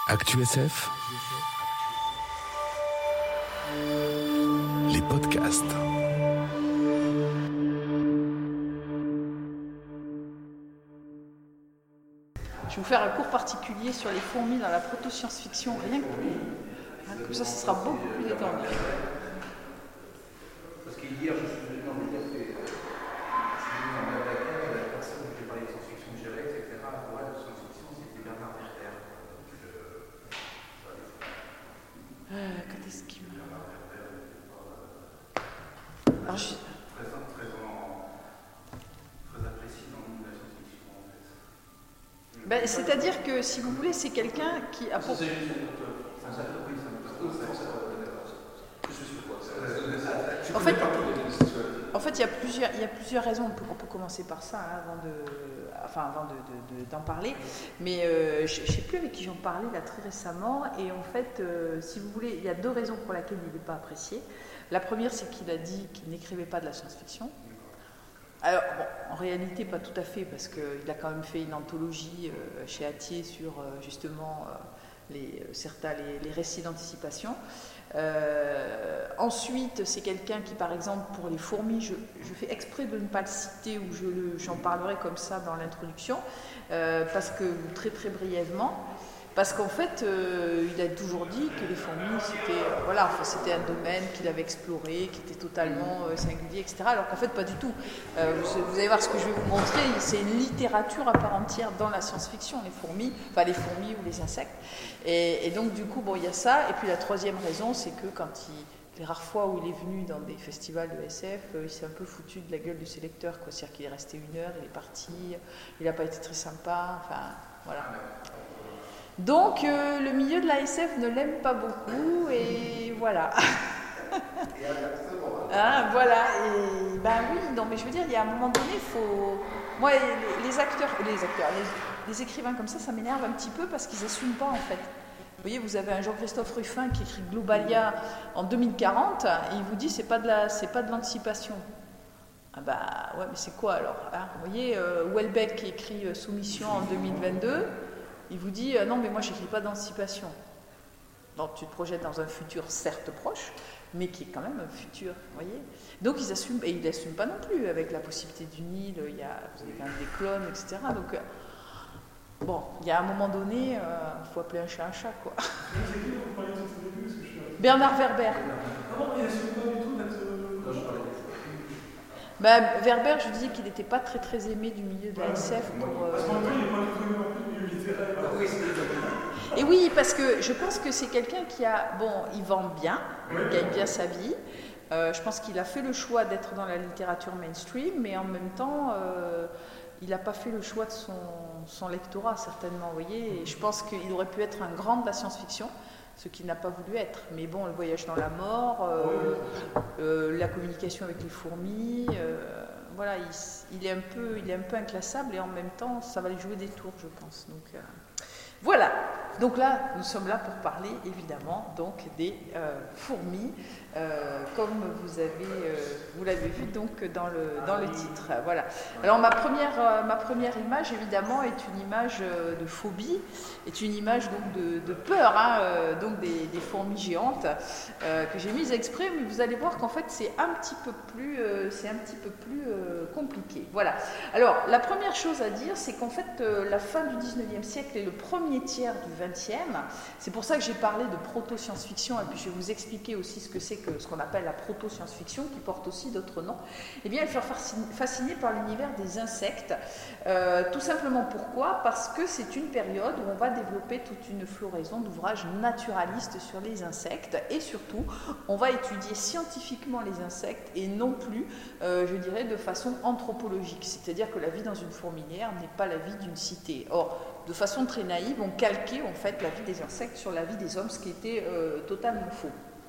ActuSF, les podcasts. Je vais vous faire un cours particulier sur les fourmis dans la proto-science-fiction, rien que pour comme ça sera beaucoup plus détendu. Parce qu'hier, je suis venu en médias, la personne qui parlait de science-fiction que j'avais, etc. Pour elle, de science-fiction, c'était Bernard Werber. Quand est-ce qu'il m'a... Alors, Très apprécié dans le monde de la science-fiction, en fait. Ben, c'est-à-dire que, si vous voulez, c'est quelqu'un qui a... En fait, il y a plusieurs raisons. On peut commencer par ça avant d'en parler. Mais je ne sais plus avec qui j'en parlais là très récemment. Et en fait, si vous voulez, il y a deux raisons pour lesquelles il n'est pas apprécié. La première, c'est qu'il a dit qu'il n'écrivait pas de la science-fiction. Alors, bon, en réalité, pas tout à fait, parce qu'il a quand même fait une anthologie chez Hatier sur justement les récits d'anticipation. Ensuite, c'est quelqu'un qui, par exemple, pour les fourmis, je fais exprès de ne pas le citer ou j'en parlerai comme ça dans l'introduction, parce que très très brièvement, parce qu'en fait, il a toujours dit que les fourmis, c'était un domaine qu'il avait exploré, qui était totalement singulier, etc. Alors qu'en fait, pas du tout. Vous allez voir ce que je vais vous montrer, c'est une littérature à part entière dans la science-fiction, les fourmis ou les insectes. Et donc, du coup, bon, il y a ça. Et puis la troisième raison, c'est que les rares fois où il est venu dans des festivals de SF, il s'est un peu foutu de la gueule du sélecteur, quoi. C'est-à-dire qu'il est resté 1 heure, il est parti, il n'a pas été très sympa, enfin, voilà. Donc, le milieu de la SF ne l'aime pas beaucoup, et voilà. Ah, voilà, et ben oui, non, mais je veux dire, il y a un moment donné, il faut... Moi, les écrivains comme ça m'énerve un petit peu parce qu'ils n'assument pas, en fait. Vous voyez, vous avez un Jean-Christophe Ruffin qui écrit Globalia en 2040, et il vous dit c'est pas de l'anticipation. Ah bah ouais, mais c'est quoi alors, hein? Vous voyez, Houellebecq qui écrit Soumission en 2022, il vous dit non, mais moi j'écris pas d'anticipation. Donc tu te projettes dans un futur certes proche, mais qui est quand même un futur, vous voyez. Donc ils assument, et ils n'assument pas non plus avec la possibilité du Nil, vous avez quand même des clones, etc. Donc bon, il y a un moment donné, il faut appeler un chat, quoi. Bernard Werber. Werber, je disais qu'il n'était pas très très aimé du milieu de la SF pour... Et oui, parce que je pense que c'est quelqu'un qui il vend bien, il gagne bien sa vie. Je pense qu'il a fait le choix d'être dans la littérature mainstream, mais en même temps, il n'a pas fait le choix de son lectorat, certainement, vous voyez. Et je pense qu'il aurait pu être un grand de la science-fiction, ce qu'il n'a pas voulu être. Mais bon, le voyage dans la mort, la communication avec les fourmis, voilà, il est un peu inclassable, et en même temps, ça va lui jouer des tours, je pense. Donc, voilà. Donc là, nous sommes là pour parler, évidemment, donc des fourmis, comme vous l'avez vu donc dans le titre. Voilà. Alors ma première image, évidemment, est une image de phobie, est une image donc de peur, donc des fourmis géantes que j'ai mise exprès, mais vous allez voir qu'en fait c'est un petit peu plus compliqué. Voilà. Alors la première chose à dire, c'est qu'en fait la fin du 19e siècle et le premier tiers du 20e, c'est pour ça que j'ai parlé de proto-science-fiction, et puis je vais vous expliquer aussi ce qu'on appelle la proto-science-fiction, qui porte aussi d'autres noms. Eh bien, elle fait fasciner par l'univers des insectes. Tout simplement pourquoi ? Parce que c'est une période où on va développer toute une floraison d'ouvrages naturalistes sur les insectes, et surtout, on va étudier scientifiquement les insectes et non plus, je dirais, de façon anthropologique. C'est-à-dire que la vie dans une fourmilière n'est pas la vie d'une cité. Or, de façon très naïve, on calquait en fait la vie des insectes sur la vie des hommes, ce qui était totalement faux.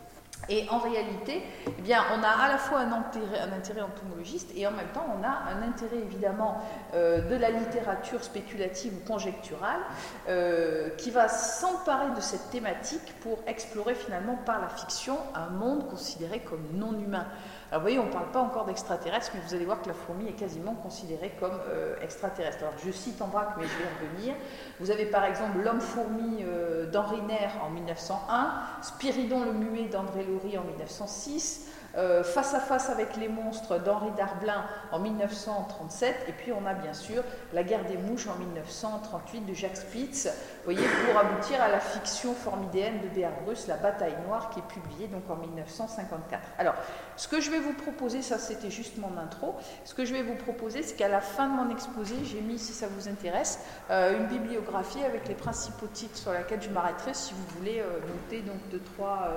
Et en réalité, eh bien, on a à la fois un intérêt entomologiste et en même temps, on a un intérêt évidemment de la littérature spéculative ou conjecturale qui va s'emparer de cette thématique pour explorer finalement par la fiction un monde considéré comme non humain. Alors vous voyez, on ne parle pas encore d'extraterrestres, mais vous allez voir que la fourmi est quasiment considérée comme extraterrestre. Alors je cite en vrac, mais je vais revenir. Vous avez par exemple L'Homme-Fourmi d'Henri Nair en 1901, Spyridon le Muet d'André Laurie en 1906, Face à face avec les monstres d'Henri Darblin en 1937, et puis on a bien sûr La guerre des mouches en 1938 de Jacques Spitz, vous voyez, pour aboutir à la fiction formidéenne de Béar Bruce, La bataille noire, qui est publiée donc en 1954. Alors, ce que je vais vous proposer, ça c'était juste mon intro, ce que je vais vous proposer, c'est qu'à la fin de mon exposé, j'ai mis, si ça vous intéresse, une bibliographie avec les principaux titres sur lesquels je m'arrêterai, si vous voulez noter donc les trois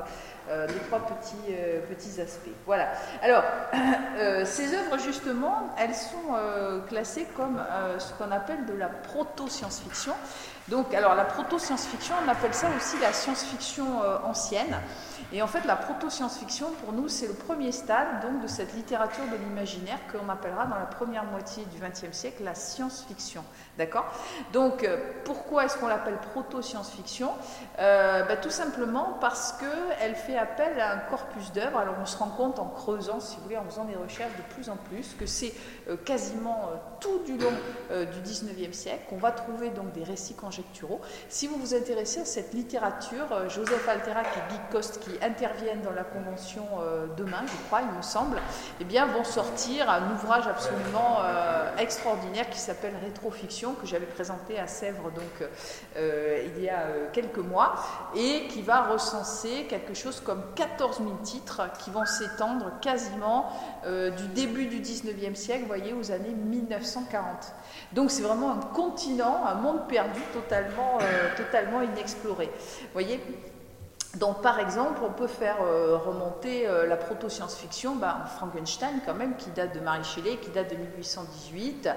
petits aspects. Voilà. Alors, ces œuvres, justement, elles sont classées comme ce qu'on appelle de la proto-science-fiction. Donc, alors, la proto-science-fiction, on appelle ça aussi la science-fiction ancienne. Et en fait, la proto-science-fiction, pour nous, c'est le premier stade donc, de cette littérature de l'imaginaire qu'on appellera dans la première moitié du XXe siècle la science-fiction. D'accord ? Donc, pourquoi est-ce qu'on l'appelle proto-science-fiction ? Tout simplement parce qu'elle fait appel à un corpus d'œuvres. Alors, on se rend compte en creusant, si vous voulez, en faisant des recherches de plus en plus, que c'est quasiment tout du long du XIXe siècle qu'on va trouver donc des récits conjecturaux. Si vous vous intéressez à cette littérature, Joseph Alterac et Guy Coste, qui interviennent dans la convention demain, je crois, il me semble, eh bien, vont sortir un ouvrage absolument extraordinaire qui s'appelle Rétrofiction, que j'avais présenté à Sèvres donc, il y a quelques mois, et qui va recenser quelque chose comme 14 000 titres qui vont s'étendre quasiment du début du 19e siècle, vous voyez, aux années 1940. Donc c'est vraiment un continent, un monde perdu totalement inexploré. Vous voyez ? Donc, par exemple, on peut faire remonter la proto-science-fiction, Frankenstein, quand même, qui date de Mary Shelley, qui date de 1818,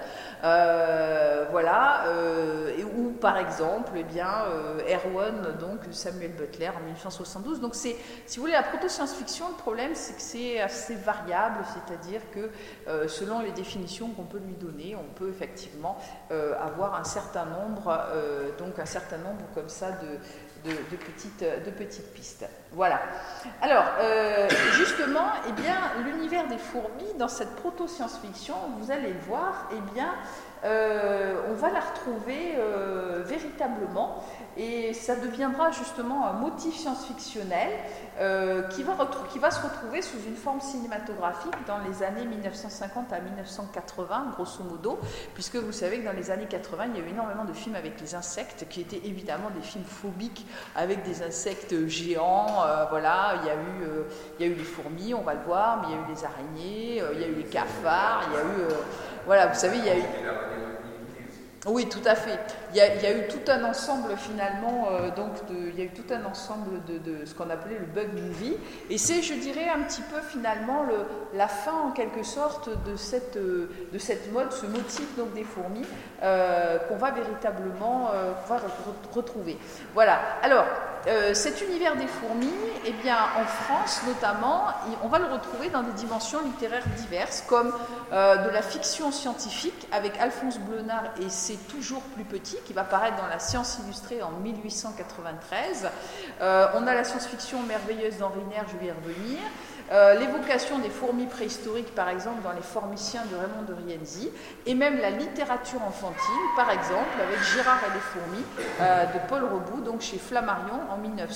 ou par exemple, Erewhon, donc Samuel Butler en 1872. Donc, si vous voulez, la proto-science-fiction, le problème, c'est que c'est assez variable, c'est-à-dire que selon les définitions qu'on peut lui donner, on peut effectivement avoir un certain nombre comme ça de petites pistes. Voilà. Alors, justement, eh bien, l'univers des fourmis, dans cette proto-science-fiction, vous allez le voir, eh bien, on va la retrouver véritablement, et ça deviendra justement un motif science-fictionnel qui va se retrouver sous une forme cinématographique dans les années 1950 à 1980, grosso modo, puisque vous savez que dans les années 80, il y a eu énormément de films avec les insectes, qui étaient évidemment des films phobiques, avec des insectes géants, voilà, il y a eu les fourmis, on va le voir, mais il y a eu les araignées, il y a eu les cafards, il y a eu... voilà, vous savez, il y a eu... Oui, tout à fait. Il y a eu tout un ensemble finalement, il y a eu tout un ensemble de ce qu'on appelait le bug movie, et c'est, je dirais, un petit peu finalement la fin en quelque sorte de cette mode, ce motif donc des fourmis qu'on va véritablement retrouver. Voilà. Alors, cet univers des fourmis, eh bien, en France notamment, on va le retrouver dans des dimensions littéraires diverses, comme de la fiction scientifique avec Alphonse Blenard et C'est toujours plus petit, qui va paraître dans la Science illustrée en 1893. On a la science-fiction merveilleuse d'Henri Nair, je vais y revenir. L'évocation des fourmis préhistoriques, par exemple, dans Les Formiciens de Raymond de Rienzi, et même la littérature enfantine, par exemple, avec Gérard et les fourmis de Paul Rebout, donc chez Flammarion en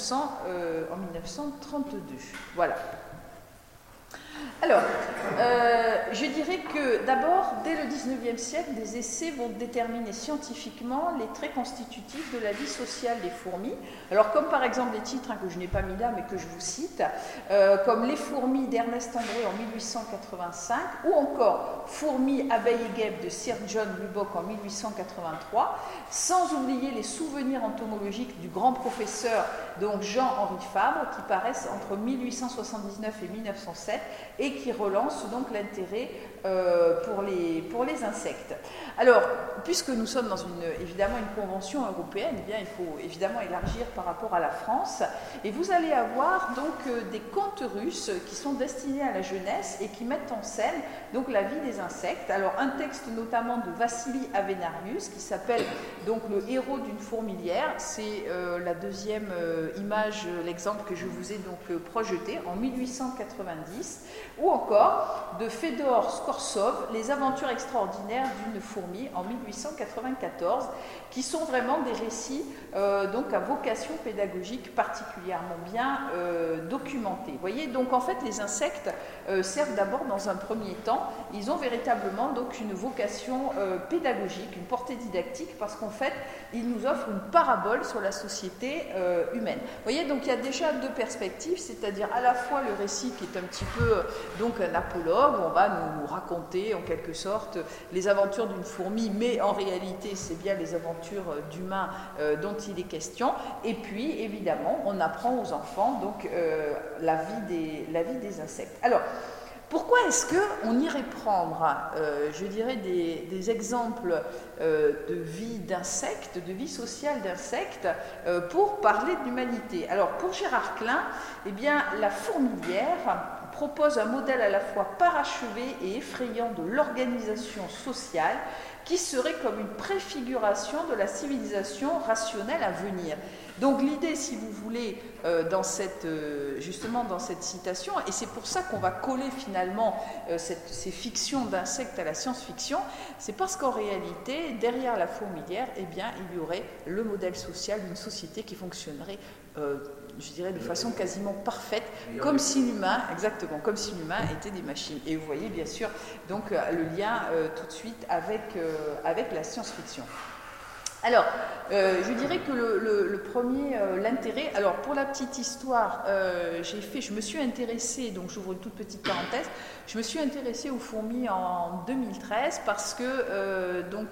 1932. Voilà. Alors, je dirais que d'abord, dès le XIXe siècle, des essais vont déterminer scientifiquement les traits constitutifs de la vie sociale des fourmis. Alors, comme par exemple des titres que je n'ai pas mis là, mais que je vous cite, comme Les fourmis d'Ernest André en 1885, ou encore Fourmis, abeilles et guêpes de Sir John Lubbock en 1883, sans oublier les souvenirs entomologiques du grand professeur, donc Jean-Henri Fabre, qui paraissent entre 1879 et 1907, et qui relance donc l'intérêt pour les insectes. Alors, puisque nous sommes dans évidemment une convention européenne, eh bien, il faut évidemment élargir par rapport à la France, et vous allez avoir donc des contes russes qui sont destinés à la jeunesse et qui mettent en scène donc la vie des insectes. Alors, un texte notamment de Vassili Avenarius qui s'appelle donc Le héros d'une fourmilière, c'est la deuxième image, l'exemple que je vous ai donc projeté en 1890, ou encore de Fedor Skorsov, Les aventures extraordinaires d'une fourmi en 1894, qui sont vraiment des récits donc à vocation pédagogique particulièrement bien documentés. Vous voyez, donc en fait les insectes servent d'abord dans un premier temps, ils ont véritablement donc une vocation pédagogique, une portée didactique, parce qu'en fait ils nous offrent une parabole sur la société humaine. Vous voyez, donc il y a déjà deux perspectives, c'est-à-dire à la fois le récit qui est un petit peu donc un apologue, on va nous raconter en quelque sorte les aventures d'une fourmi, mais en réalité c'est bien les aventures d'humains dont il est question, et puis évidemment on apprend aux enfants donc la vie des insectes. Alors, pourquoi est-ce qu'on irait prendre, je dirais, des exemples de vie d'insectes, de vie sociale d'insectes, pour parler de l'humanité? Alors, pour Gérard Klein, eh bien, la fourmilière propose un modèle à la fois parachevé et effrayant de l'organisation sociale qui serait comme une préfiguration de la civilisation rationnelle à venir. Donc l'idée, si vous voulez, justement dans cette citation, et c'est pour ça qu'on va coller finalement ces fictions d'insectes à la science-fiction, c'est parce qu'en réalité, derrière la fourmilière, eh bien, il y aurait le modèle social d'une société qui fonctionnerait je dirais de façon quasiment parfaite, comme si l'humain, exactement, comme si l'humain était des machines. Et vous voyez bien sûr donc le lien tout de suite avec la science-fiction. Alors, je dirais que le premier, l'intérêt, alors pour la petite histoire, je me suis intéressée, donc j'ouvre une toute petite parenthèse, je me suis intéressée aux fourmis en 2013 parce que donc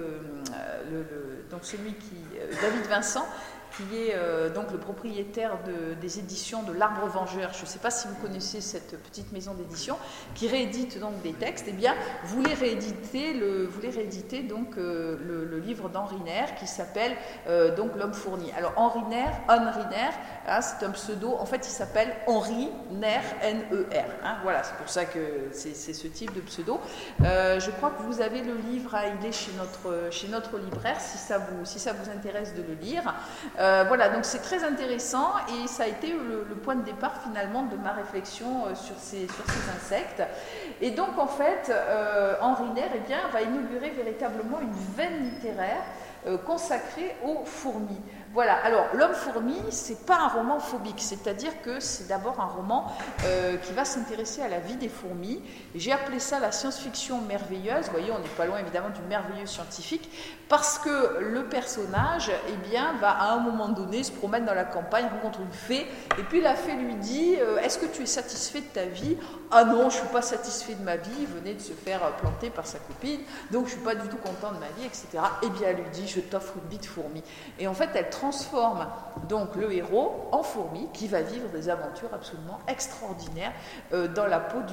David Vincent, qui est donc le propriétaire des éditions de l'Arbre Vengeur. Je ne sais pas si vous connaissez cette petite maison d'édition qui réédite donc des textes. Eh bien, voulait rééditer donc le livre d'Henri Nair qui s'appelle donc L'Homme fourni. Alors Henri Nair, hein, c'est un pseudo. En fait, il s'appelle Henri Nair, N-E-R. Hein, voilà, c'est pour ça que c'est ce type de pseudo. Je crois que vous avez le livre, il est chez notre libraire, si ça vous intéresse de le lire. Voilà, donc c'est très intéressant et ça a été le point de départ finalement de ma réflexion sur ces insectes. Et donc en fait, Henri Nair va inaugurer véritablement une veine littéraire consacrée aux fourmis. Voilà, alors L'Homme fourmi, c'est pas un roman phobique, c'est-à-dire que c'est d'abord un roman qui va s'intéresser à la vie des fourmis. J'ai appelé ça la science-fiction merveilleuse. Vous voyez, on n'est pas loin évidemment du merveilleux scientifique, parce que le personnage, va à un moment donné se promène dans la campagne, rencontre une fée, et puis la fée lui dit est-ce que tu es satisfait de ta vie? Ah non, je ne suis pas satisfait de ma vie, il venait de se faire planter par sa copine, donc je ne suis pas du tout content de ma vie, etc. Et bien elle lui dit je t'offre une vie de fourmi. Et en fait elle transforme donc le héros en fourmi qui va vivre des aventures absolument extraordinaires dans la peau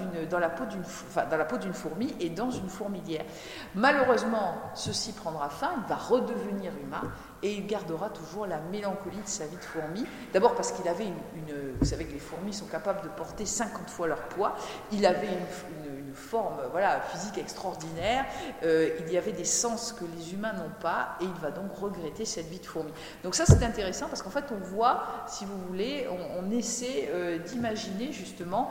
d'une fourmi et dans une fourmilière. Malheureusement, ceci prendra fin, il va redevenir humain et il gardera toujours la mélancolie de sa vie de fourmi. D'abord parce qu'il avait vous savez que les fourmis sont capables de porter 50 fois leur poids, il avait une forme physique extraordinaire, il y avait des sens que les humains n'ont pas et il va donc regretter cette vie de fourmi. Donc ça c'est intéressant parce qu'en fait on voit, si vous voulez, on essaie d'imaginer justement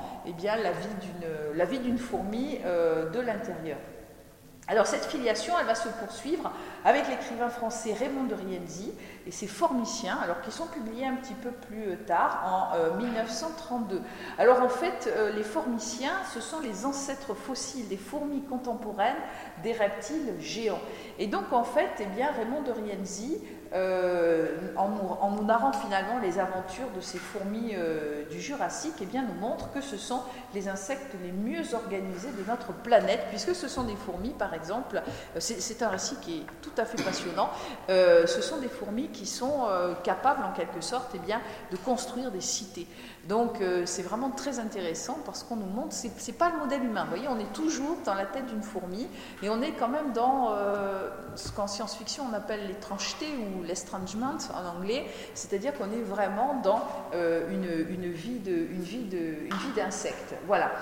la vie d'une fourmi de l'intérieur. Alors cette filiation, elle va se poursuivre avec l'écrivain français Raymond de Rienzi et ses Formiciens, alors qui sont publiés un petit peu plus tard, en 1932. Alors en fait, les Formiciens, ce sont les ancêtres fossiles des fourmis contemporaines des reptiles géants. Et donc en fait, Raymond de Rienzi en nous narrant finalement les aventures de ces fourmis du Jurassique, eh bien, nous montre que ce sont les insectes les mieux organisés de notre planète, puisque ce sont des fourmis, par exemple, c'est un récit qui est tout à fait passionnant, ce sont des fourmis qui sont capables en quelque sorte eh bien, de construire des cités. Donc c'est vraiment très intéressant parce qu'on nous montre, c'est pas le modèle humain, vous voyez, on est toujours dans la tête d'une fourmi et on est quand même dans ce qu'en science-fiction on appelle l'étrangeté ou l'estrangement en anglais, c'est-à-dire qu'on est vraiment dans une vie d'insecte. Voilà.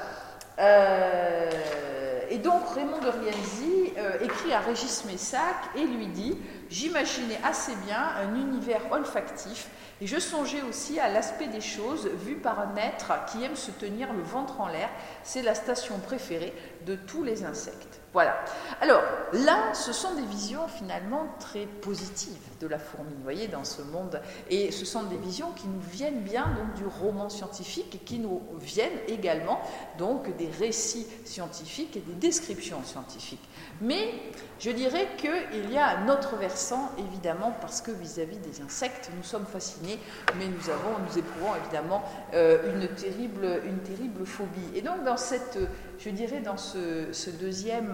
Et donc Raymond de Rienzi écrit à Régis Messac et lui dit « J'imaginais assez bien un univers olfactif et je songeais aussi à l'aspect des choses vu par un être qui aime se tenir le ventre en l'air. C'est la station préférée de tous les insectes. » Voilà. Alors là, ce sont des visions finalement très positives de la fourmi, vous voyez, dans ce monde. Et ce sont des visions qui nous viennent bien donc du roman scientifique et qui nous viennent également donc des récits scientifiques et des descriptions scientifiques. Mais je dirais qu'il y a un autre versant, évidemment, parce que vis-à-vis des insectes, nous sommes fascinés, mais nous éprouvons évidemment une terrible phobie. Et donc dans cette, je dirais, dans ce deuxième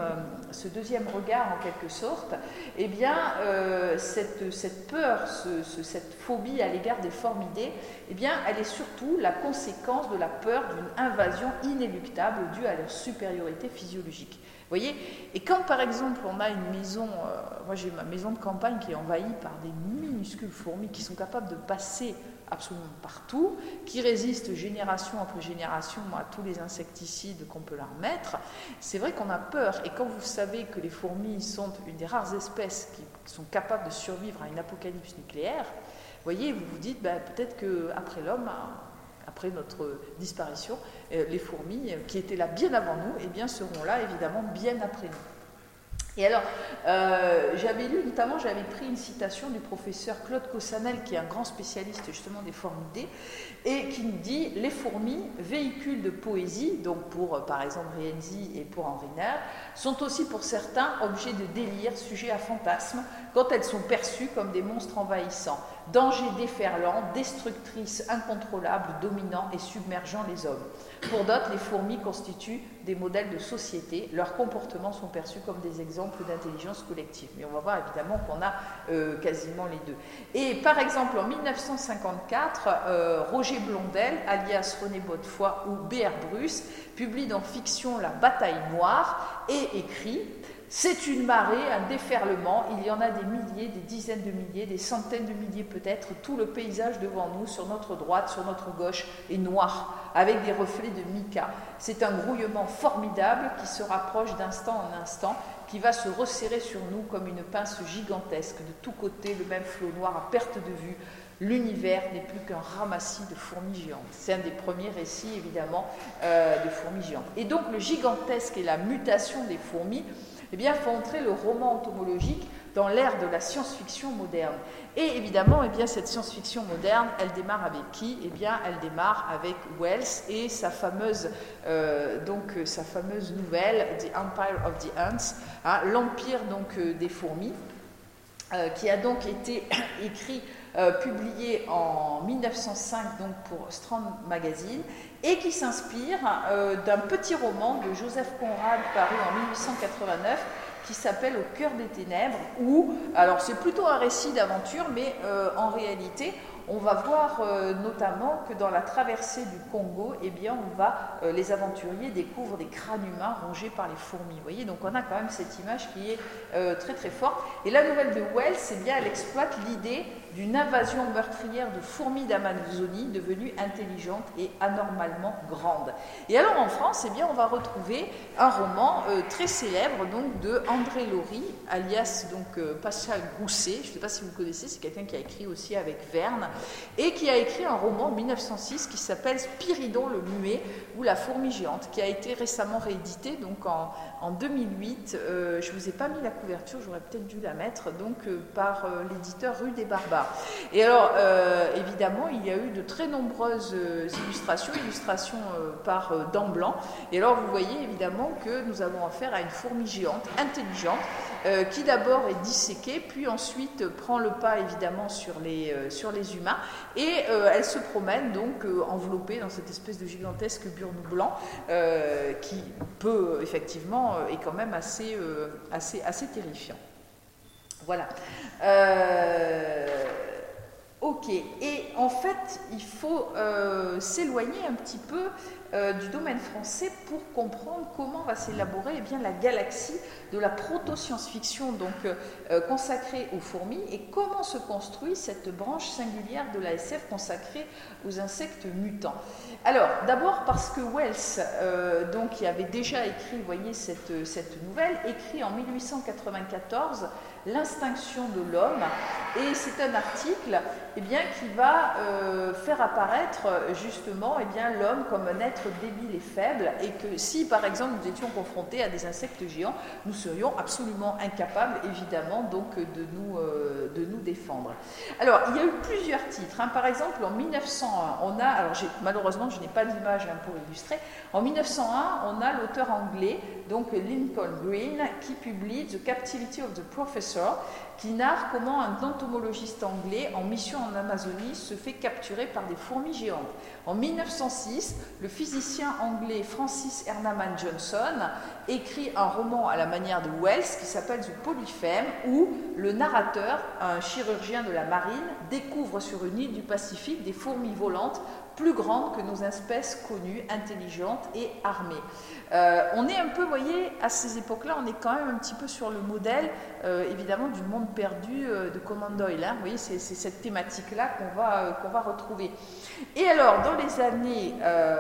regard en quelque sorte, eh bien cette peur, cette phobie à l'égard des formidés, eh bien elle est surtout la conséquence de la peur d'une invasion inéluctable due à leur supériorité physiologique. Vous voyez, et quand par exemple on a une maison, moi j'ai ma maison de campagne qui est envahie par des minuscules fourmis qui sont capables de passer absolument partout, qui résistent génération après génération à tous les insecticides qu'on peut leur mettre, c'est vrai qu'on a peur. Et quand vous savez que les fourmis sont une des rares espèces qui sont capables de survivre à une apocalypse nucléaire, vous voyez, vous vous dites peut-être qu'après l'homme, après notre disparition, les fourmis qui étaient là bien avant nous, eh bien, seront là évidemment bien après nous. Et alors, j'avais pris une citation du professeur Claude Cossanel, qui est un grand spécialiste justement des formidés, et qui nous dit « Les fourmis, véhicules de poésie, donc pour par exemple Rienzi et pour Henri Nair, sont aussi pour certains objets de délire, sujets à fantasmes, quand elles sont perçues comme des monstres envahissants, dangers déferlants, destructrices incontrôlables, dominant et submergeant les hommes. Pour d'autres, les fourmis constituent des modèles de société, leurs comportements sont perçus comme des exemples d'intelligence collective. » Mais on va voir évidemment qu'on a quasiment les deux. Et par exemple, en 1954, Roger Blondel, alias René Godefroy ou B.R. Bruce, publie dans Fiction La bataille noire et écrit « C'est une marée, un déferlement, il y en a des milliers, des dizaines de milliers, des centaines de milliers peut-être, tout le paysage devant nous, sur notre droite, sur notre gauche, est noir, avec des reflets de mica. C'est un grouillement formidable qui se rapproche d'instant en instant, qui va se resserrer sur nous comme une pince gigantesque. De tous côtés, le même flot noir à perte de vue. L'univers n'est plus qu'un ramassis de fourmis géantes. » C'est un des premiers récits, évidemment, de fourmis géantes. Et donc, le gigantesque et la mutation des fourmis, eh bien, font entrer le roman entomologique dans l'ère de la science-fiction moderne. Et évidemment, eh bien, cette science-fiction moderne, elle démarre avec qui ? Eh bien, elle démarre avec Wells et sa fameuse nouvelle, The Empire of the Ants, hein, l'empire donc des fourmis, qui a donc été écrit, publié en 1905 donc pour Strand Magazine, et qui s'inspire d'un petit roman de Joseph Conrad paru en 1889 qui s'appelle Au cœur des ténèbres, où, alors c'est plutôt un récit d'aventure, mais en réalité, on va voir notamment que dans la traversée du Congo, eh bien, les aventuriers découvrent des crânes humains rongés par les fourmis. Vous voyez, donc on a quand même cette image qui est très très forte. Et la nouvelle de Wells, eh bien, elle exploite l'idée d'une invasion meurtrière de fourmis d'Amazonie devenues intelligentes et anormalement grandes. Et alors en France, eh bien, on va retrouver un roman très célèbre donc, de André Laurie, alias donc, Pascal Grousset. Je ne sais pas si vous connaissez, c'est quelqu'un qui a écrit aussi avec Verne, et qui a écrit un roman en 1906 qui s'appelle Spiridon le muet, ou La fourmi géante, qui a été récemment réédité donc en 2008. Je ne vous ai pas mis la couverture, j'aurais peut-être dû la mettre, donc par l'éditeur Rue des Barbares. Et alors, évidemment, il y a eu de très nombreuses illustrations par Dan Blanc. Et alors, vous voyez évidemment que nous avons affaire à une fourmi géante, intelligente, qui d'abord est disséquée, puis ensuite prend le pas évidemment sur les humains, et elle se promène donc enveloppée dans cette espèce de gigantesque burnou blanc qui peut effectivement est quand même assez terrifiant. Voilà. Ok, et en fait, il faut s'éloigner un petit peu du domaine français pour comprendre comment va s'élaborer eh bien, la galaxie de la proto-science-fiction consacrée aux fourmis et comment se construit cette branche singulière de la SF consacrée aux insectes mutants. Alors, d'abord parce que Wells, qui avait déjà écrit, vous voyez, cette nouvelle, écrit en 1894 L'instinction de l'homme, et c'est un article eh bien, qui va faire apparaître justement eh bien, l'homme comme un être débile et faible, et que si par exemple nous étions confrontés à des insectes géants, nous serions absolument incapables évidemment donc de nous défendre. Alors il y a eu plusieurs titres, hein. Par exemple en 1901 on a, alors malheureusement je n'ai pas d'image pour illustrer, en 1901 on a l'auteur anglais donc Lincoln Green qui publie The Captivity of the Professor, qui narre comment un entomologiste anglais en mission en Amazonie se fait capturer par des fourmis géantes. En 1906, le physicien anglais Francis Hernaman Johnson écrit un roman à la manière de Wells qui s'appelle The Polyphem, où le narrateur, un chirurgien de la marine, découvre sur une île du Pacifique des fourmis volantes plus grandes que nos espèces connues, intelligentes et armées. On est un peu, vous voyez, à ces époques-là, on est quand même un petit peu sur le modèle, évidemment, du monde perdu de Conan Doyle. Hein. Vous voyez, c'est cette thématique-là qu'on va retrouver. Et alors, dans les années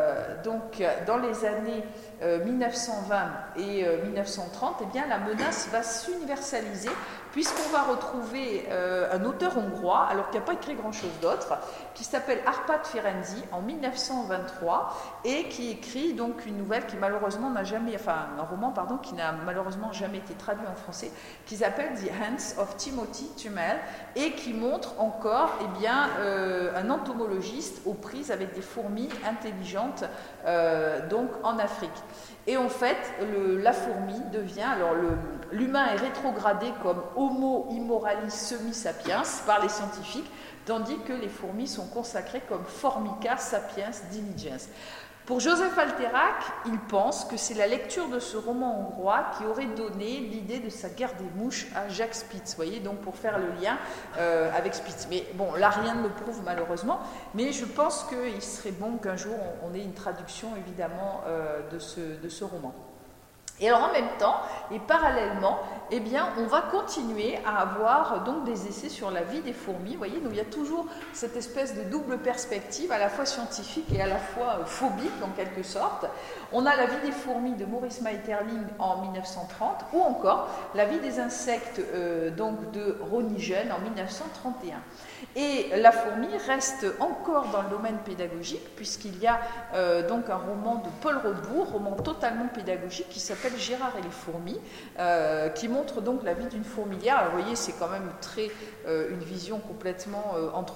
1920 et 1930, eh bien, la menace va s'universaliser, puisqu'on va retrouver un auteur hongrois, alors qu'il n'a pas écrit grand-chose d'autre, qui s'appelle Árpád Ferenczi en 1923, et qui écrit donc une nouvelle qui malheureusement n'a jamais, enfin un roman pardon, qui n'a malheureusement jamais été traduit en français, qui s'appelle The Hands of Timothy Tummel, et qui montre encore eh bien, un entomologiste aux prises avec des fourmis intelligentes donc en Afrique. Et en fait, la fourmi devient, alors l'humain est rétrogradé comme Homo immoralis semi-sapiens par les scientifiques, tandis que les fourmis sont consacrées comme Formica sapiens diligens. Pour Joseph Alterac, il pense que c'est la lecture de ce roman hongrois qui aurait donné l'idée de sa guerre des mouches à Jacques Spitz, vous voyez, donc pour faire le lien avec Spitz. Mais bon, là, rien ne le prouve malheureusement, mais je pense qu'il serait bon qu'un jour on ait une traduction évidemment de ce roman. Et alors en même temps, et parallèlement, eh bien, on va continuer à avoir donc des essais sur la vie des fourmis. Vous voyez, donc il y a toujours cette espèce de double perspective, à la fois scientifique et à la fois phobique en quelque sorte. On a la vie des fourmis de Maurice Maeterlinck en 1930, ou encore la vie des insectes donc de Ronnie Jeune en 1931. Et la fourmi reste encore dans le domaine pédagogique, puisqu'il y a donc un roman de Paul Rodbourg, roman totalement pédagogique, qui s'appelle Gérard et les fourmis, qui montre donc la vie d'une fourmilière. Alors vous voyez, c'est quand même une vision complètement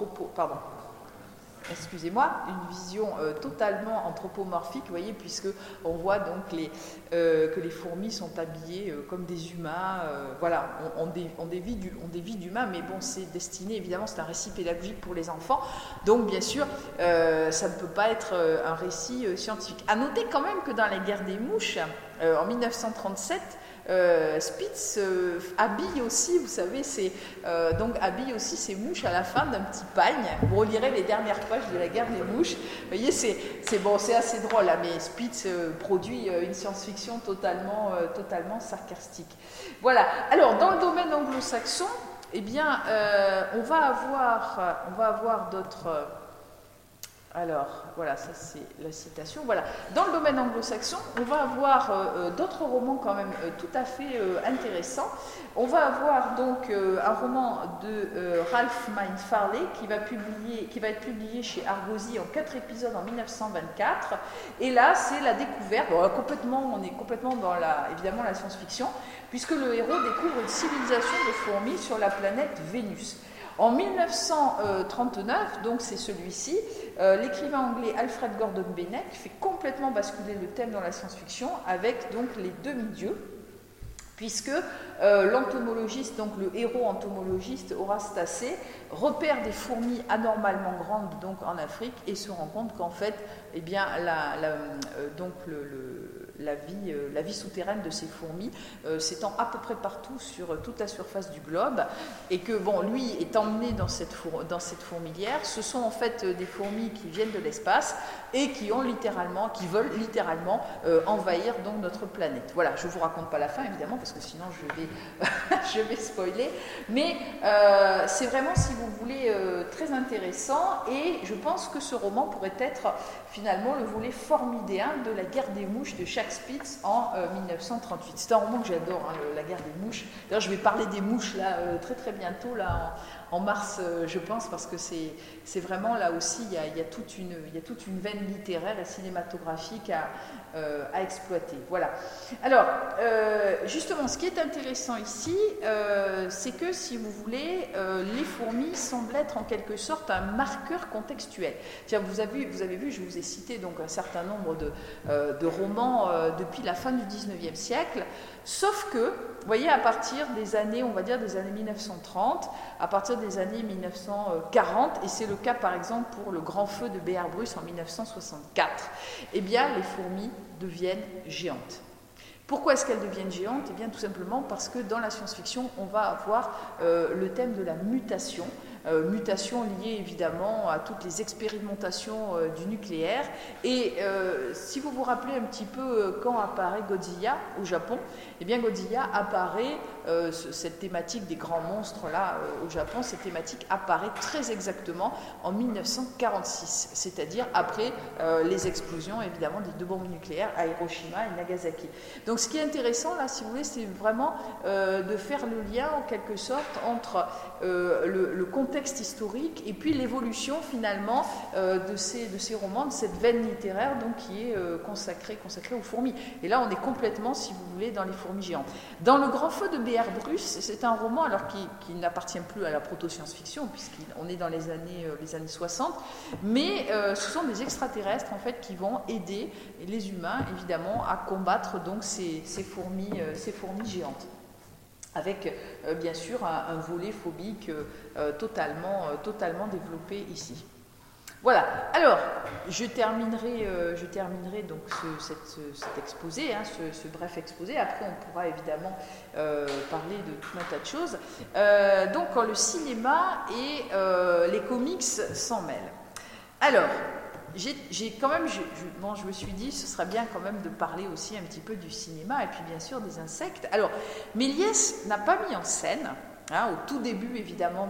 une vision totalement anthropomorphique, vous voyez, puisque on voit donc que les fourmis sont habillées comme des humains, voilà, ont des vies d'humains, mais bon, c'est destiné, évidemment, c'est un récit pédagogique pour les enfants, donc bien sûr, ça ne peut pas être un récit scientifique. À noter quand même que dans la guerre des mouches, en 1937, Spitz habille aussi, vous savez, habille aussi ses mouches à la fin d'un petit pagne. Vous relirez les dernières pages de la guerre des mouches. Vous voyez, c'est assez drôle, hein, mais Spitz produit une science-fiction totalement sarcastique. Voilà. Alors, dans le domaine anglo-saxon, eh bien, on va avoir d'autres. Alors, voilà, ça c'est la citation. Voilà. Dans le domaine anglo-saxon, on va avoir d'autres romans quand même tout à fait intéressants. On va avoir donc un roman de Ralph Mind Farley qui va être publié chez Argosy en 4 épisodes en 1924. Et là, c'est la découverte. Bon, on est complètement dans évidemment la science-fiction, puisque le héros découvre une civilisation de fourmis sur la planète Vénus. En 1939, donc c'est celui-ci, l'écrivain anglais Alfred Gordon Bennett fait complètement basculer le thème dans la science-fiction avec donc les demi-dieux, puisque l'entomologiste, donc le héros entomologiste Horace Tacé, repère des fourmis anormalement grandes donc en Afrique et se rend compte qu'en fait, eh bien, la vie souterraine de ces fourmis s'étend à peu près partout sur toute la surface du globe, et que bon, lui est emmené dans cette fourmilière. Ce sont en fait des fourmis qui viennent de l'espace et qui veulent littéralement envahir donc notre planète. Voilà, je vous raconte pas la fin évidemment parce que sinon je vais spoiler, mais c'est vraiment, si vous voulez, très intéressant, et je pense que ce roman pourrait être finalement le volet formidéen de La guerre des mouches de Jack Spitz en 1938. C'est un roman que j'adore, hein, La guerre des mouches. D'ailleurs, je vais parler des mouches là très très bientôt, là en mars, je pense, parce que c'est vraiment là aussi, il y a toute une veine littéraire et cinématographique à exploiter. Voilà. Alors, justement, ce qui est intéressant ici, c'est que, si vous voulez, les fourmis semblent être en quelque sorte un marqueur contextuel. Tiens, vous avez vu, je vous ai cité donc un certain nombre de romans depuis la fin du 19e siècle, sauf que, vous voyez, à partir des années, on va dire des années 1930, à partir des années 1940, et c'est le cas par exemple pour le grand feu de Béar Bruce en 1964, eh bien les fourmis deviennent géantes. Pourquoi est-ce qu'elles deviennent géantes? Eh bien tout simplement parce que dans la science-fiction, on va avoir le thème de la mutation. Mutation liée évidemment à toutes les expérimentations du nucléaire. Et si vous vous rappelez un petit peu quand apparaît Godzilla au Japon, eh bien Godzilla apparaît, cette thématique des grands monstres là au Japon, cette thématique apparaît très exactement en 1946, c'est-à-dire après les explosions évidemment des 2 bombes nucléaires à Hiroshima et Nagasaki. Donc ce qui est intéressant là, si vous voulez, c'est vraiment de faire le lien en quelque sorte entre le contexte historique et puis l'évolution finalement de ces romans, de cette veine littéraire donc qui est consacrée aux fourmis. Et là on est complètement, si vous voulez, dans les fourmis géantes. Dans Le Grand Feu de Béar Bruce, c'est un roman alors qui n'appartient plus à la proto-science-fiction puisqu'on est dans les années 60, mais ce sont des extraterrestres en fait qui vont aider les humains évidemment à combattre donc ces fourmis géantes, avec bien sûr un volet phobique totalement développé ici. Voilà, alors je terminerai donc cet exposé, hein, ce bref exposé. Après on pourra évidemment parler de tout un tas de choses. Donc quand le cinéma et les comics s'en mêlent. Alors, je me suis dit, ce serait bien quand même de parler aussi un petit peu du cinéma et puis bien sûr des insectes. Alors, Méliès n'a pas mis en scène, hein, au tout début évidemment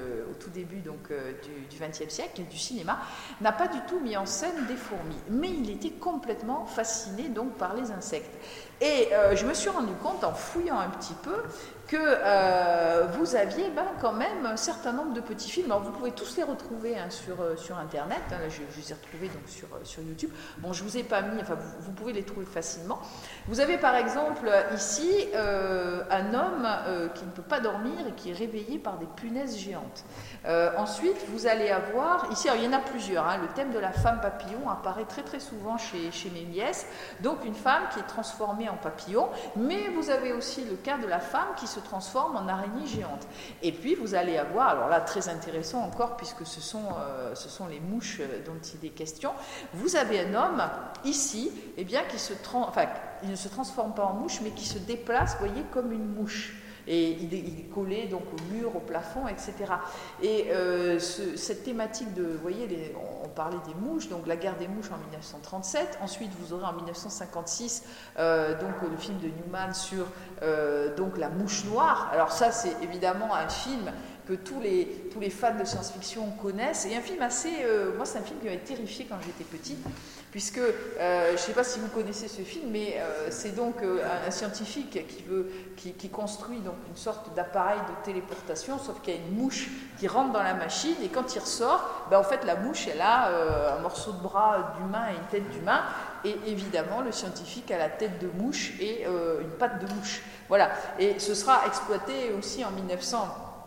du XXe siècle, du cinéma, n'a pas du tout mis en scène des fourmis, mais il était complètement fasciné donc par les insectes. Et je me suis rendu compte en fouillant un petit peu que vous aviez quand même un certain nombre de petits films. Alors vous pouvez tous les retrouver hein, sur Internet. Hein, là, je les ai retrouvés donc sur YouTube. Bon, je vous ai pas mis, enfin vous pouvez les trouver facilement. Vous avez par exemple ici un homme qui ne peut pas dormir et qui est réveillé par des punaises géantes. Ensuite, vous allez avoir, ici, alors, il y en a plusieurs, hein, le thème de la femme papillon apparaît très très souvent chez Méliès, donc une femme qui est transformée en papillon, mais vous avez aussi le cas de la femme qui se transforme en araignée géante. Et puis vous allez avoir, alors là très intéressant encore puisque ce sont les mouches dont il est question, vous avez un homme ici, eh bien, il ne se transforme pas en mouche mais qui se déplace, vous voyez, comme une mouche. Et il est collé donc au mur, au plafond, etc. Et cette thématique de, vous voyez, on parlait des mouches, donc la guerre des mouches en 1937. Ensuite, vous aurez en 1956 donc le film de Newman sur donc la mouche noire. Alors ça, c'est évidemment un film que tous les fans de science-fiction connaissent. Et un film assez, moi, c'est un film qui m'avait terrifié quand j'étais petite. Puisque, je ne sais pas si vous connaissez ce film, mais c'est donc un scientifique qui construit donc une sorte d'appareil de téléportation, sauf qu'il y a une mouche qui rentre dans la machine, et quand il ressort, en fait la mouche, elle a un morceau de bras d'humain et une tête d'humain, et évidemment le scientifique a la tête de mouche et une patte de mouche. Voilà, et ce sera exploité aussi en 1900.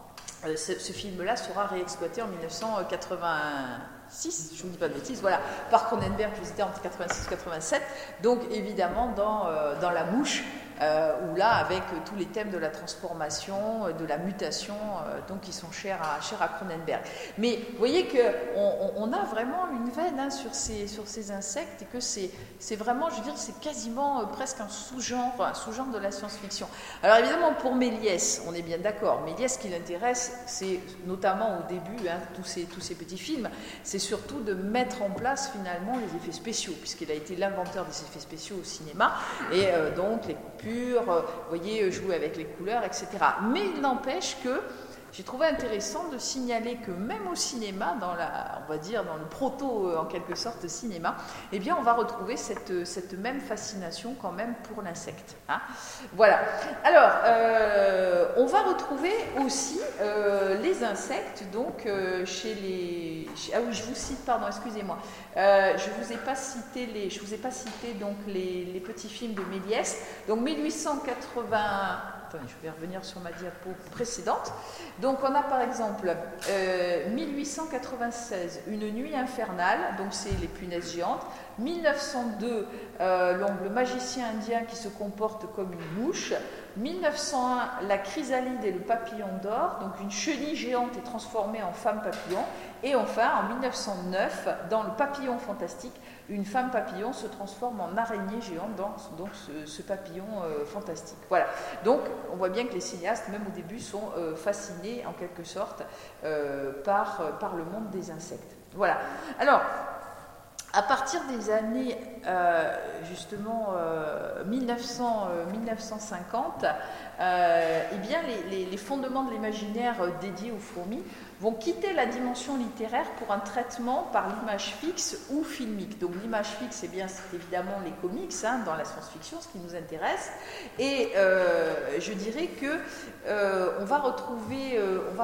ce film-là sera réexploité en 1986, je ne vous dis pas de bêtises, voilà, par Cronenberg, je vous disais entre 86 et 87, donc évidemment dans La Mouche, où là, avec tous les thèmes de la transformation, de la mutation, donc qui sont chers à Cronenberg. Mais vous voyez qu'on a vraiment une veine sur ces insectes et que c'est vraiment, je veux dire, c'est quasiment presque un sous-genre de la science-fiction. Alors évidemment, pour Méliès, on est bien d'accord, Méliès, ce qui l'intéresse, c'est notamment au début, tous ces petits films, c'est surtout de mettre en place finalement les effets spéciaux, puisqu'il a été l'inventeur des effets spéciaux au cinéma, et donc les coupures, vous voyez, jouer avec les couleurs, etc. Mais il n'empêche que j'ai trouvé intéressant de signaler que même au cinéma, on va dire dans le proto, en quelque sorte, cinéma, eh bien, on va retrouver cette même fascination quand même pour l'insecte. Hein. Voilà. Alors, on va retrouver aussi les insectes, donc chez les... Ah oui, je vous cite, pardon, excusez-moi. Je vous ai pas cité donc les petits films de Méliès. Donc 1880. Attendez, je vais revenir sur ma diapo précédente. Donc on a par exemple 1896, Une nuit infernale, donc c'est les punaises géantes. 1902, le magicien indien qui se comporte comme une mouche. 1901, La chrysalide et le papillon d'or, donc une chenille géante est transformée en femme papillon. Et enfin, en 1909, dans Le papillon fantastique, une femme papillon se transforme en araignée géante dans ce papillon fantastique. Voilà. Donc, on voit bien que les cinéastes, même au début, sont fascinés en quelque sorte par le monde des insectes. Voilà. Alors, à partir des années, justement, 1950, eh bien, les fondements de l'imaginaire dédiés aux fourmis vont quitter la dimension littéraire pour un traitement par l'image fixe ou filmique. Donc l'image fixe, c'est évidemment les comics, dans la science-fiction, ce qui nous intéresse. Et je dirais que on va retrouver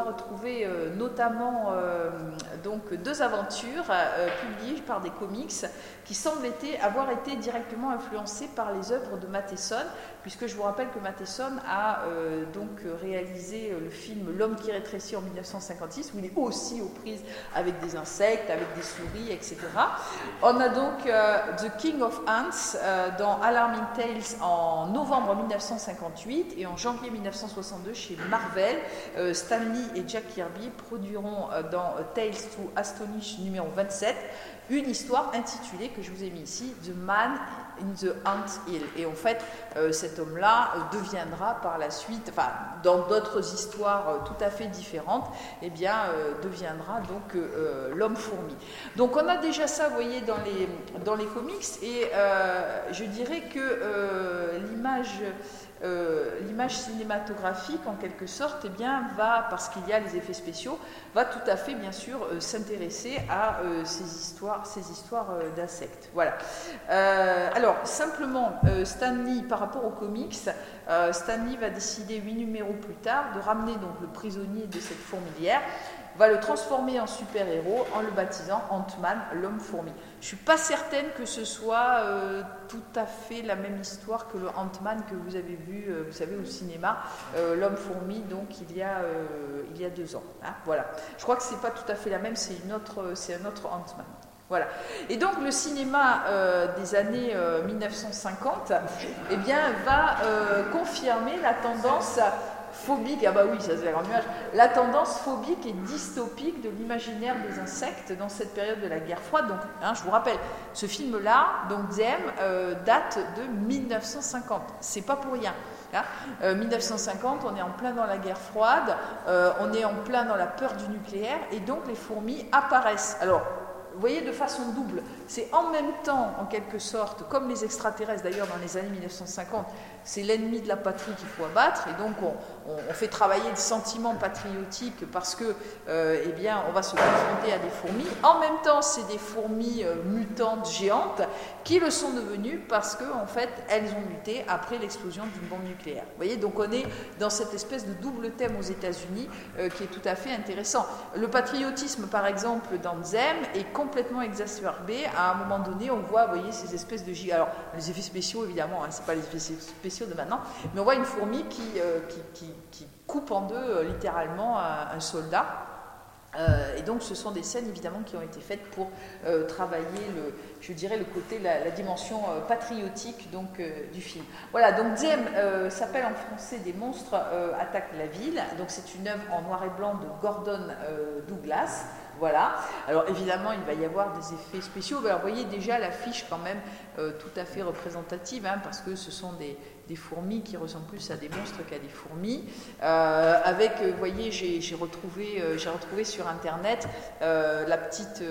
notamment donc deux aventures publiées par des comics qui semblent avoir été directement influencées par les œuvres de Matheson, puisque je vous rappelle que Matheson a donc réalisé le film L'homme qui rétrécit en 1956, où il est aussi aux prises avec des insectes, avec des souris, etc. On a donc The King of Ants dans Alarming Tales en novembre 1958, et en janvier 1962 chez Marvel, Stan Lee et Jack Kirby produiront dans Tales to Astonish numéro 27 une histoire intitulée, que je vous ai mis ici, The Man in the Ant Hill. Et en fait, cet homme-là deviendra par la suite, enfin, dans d'autres histoires tout à fait différentes, eh bien, deviendra donc l'homme fourmi. Donc, on a déjà ça, vous voyez, dans les comics, et je dirais que l'image cinématographique, en quelque sorte, eh bien, va, parce qu'il y a les effets spéciaux, va tout à fait, bien sûr, s'intéresser à ces histoires d'insectes. Voilà. Alors, simplement, Stan Lee, par rapport aux comics, Stan Lee va décider 8 numéros plus tard de ramener donc le prisonnier de cette fourmilière, va le transformer en super-héros en le baptisant Ant-Man, l'homme-fourmi. Je ne suis pas certaine que ce soit tout à fait la même histoire que le Ant-Man que vous avez vu, vous savez, au cinéma, l'homme-fourmi, donc il y a 2 ans. Hein, voilà. Je crois que ce n'est pas tout à fait la même, c'est un autre Ant-Man. Voilà. Et donc le cinéma des années 1950 eh bien, va confirmer la tendance phobique, ah bah oui, ça c'est la grande image, la tendance phobique et dystopique de l'imaginaire des insectes dans cette période de la guerre froide. Donc, je vous rappelle, ce film-là, donc Them, date de 1950. C'est pas pour rien. 1950, on est en plein dans la guerre froide, on est en plein dans la peur du nucléaire, et donc les fourmis apparaissent. Alors, vous voyez, de façon double, c'est en même temps, en quelque sorte, comme les extraterrestres d'ailleurs dans les années 1950, c'est l'ennemi de la patrie qu'il faut abattre, et donc on fait travailler le sentiment patriotique parce que, eh bien, on va se confronter à des fourmis. En même temps, c'est des fourmis mutantes géantes qui le sont devenues parce que, en fait, elles ont muté après l'explosion d'une bombe nucléaire. Vous voyez, donc on est dans cette espèce de double thème aux États-Unis qui est tout à fait intéressant. Le patriotisme, par exemple, dans Them est complètement exacerbé. À un moment donné, on voit, vous voyez, ces espèces de giga. Alors, les effets spéciaux, évidemment, hein, c'est pas les effets spéciaux de maintenant, mais on voit une fourmi qui coupe en deux littéralement un soldat. Et donc ce sont des scènes évidemment qui ont été faites pour travailler je dirais le côté, la dimension patriotique donc, du film. Voilà, donc Diem s'appelle en français Des monstres attaquent la ville. Donc c'est une œuvre en noir et blanc de Gordon Douglas. Voilà. Alors évidemment, il va y avoir des effets spéciaux. Alors vous voyez déjà l'affiche quand même tout à fait représentative, hein, parce que ce sont des fourmis qui ressemblent plus à des monstres qu'à des fourmis. Avec, vous voyez, j'ai retrouvé sur Internet la petite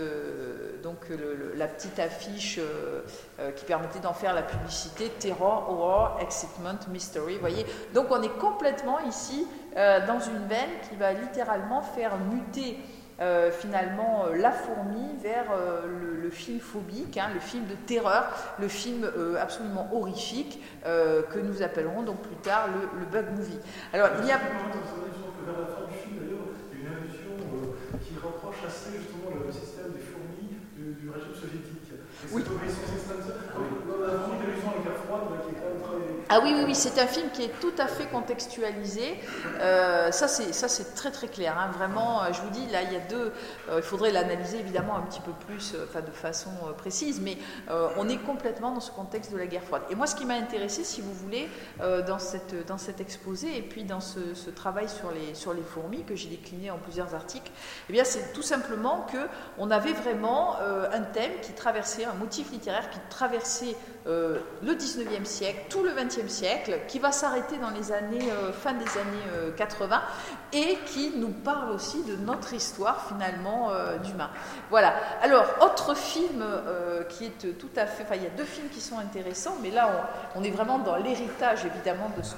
affiche qui permettait d'en faire la publicité Terror, Horror, Excitement, Mystery. Vous voyez, donc on est complètement ici dans une veine qui va littéralement faire muter finalement la fourmi vers le film phobique, hein, le film de terreur, le film absolument horrifique que nous appellerons donc plus tard le bug movie. Alors il y a... Vers la fin du film d'ailleurs, il y a une allusion qui rapproche assez justement le système des fourmis du régime soviétique. Et oui. Cette obéissance extrême, on a vraiment une allusion à la guerre froide qui est quand même très... Ah oui, c'est un film qui est tout à fait contextualisé. Ça c'est très très clair. Hein. Vraiment, je vous dis, là, il y a deux... il faudrait l'analyser évidemment un petit peu plus, de façon précise, mais on est complètement dans ce contexte de la guerre froide. Et moi, ce qui m'a intéressé, si vous voulez, dans cet exposé, et puis dans ce travail sur les fourmis, que j'ai décliné en plusieurs articles, eh bien, c'est tout simplement qu'on avait vraiment un thème qui traversait, un motif littéraire qui traversait le 19e siècle, tout le 20e siècle, qui va s'arrêter dans les années, fin des années 80, et qui nous parle aussi de notre histoire finalement d'humain. Voilà. Alors, autre film qui est tout à fait... Enfin, il y a deux films qui sont intéressants, mais là, on est vraiment dans l'héritage, évidemment, de ce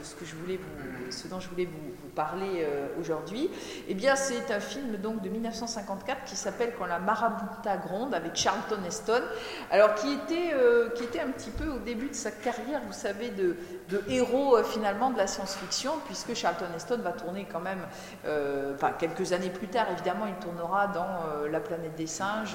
dont je voulais vous parler aujourd'hui. Eh bien, c'est un film donc de 1954 qui s'appelle Quand la marabouta gronde, avec Charlton Heston, alors qui était un petit peu au début de sa carrière, vous savez, de héros finalement de la science-fiction, puisque Charlton Heston va tourner quand même, quelques années plus tard, évidemment, il tournera dans La planète des singes,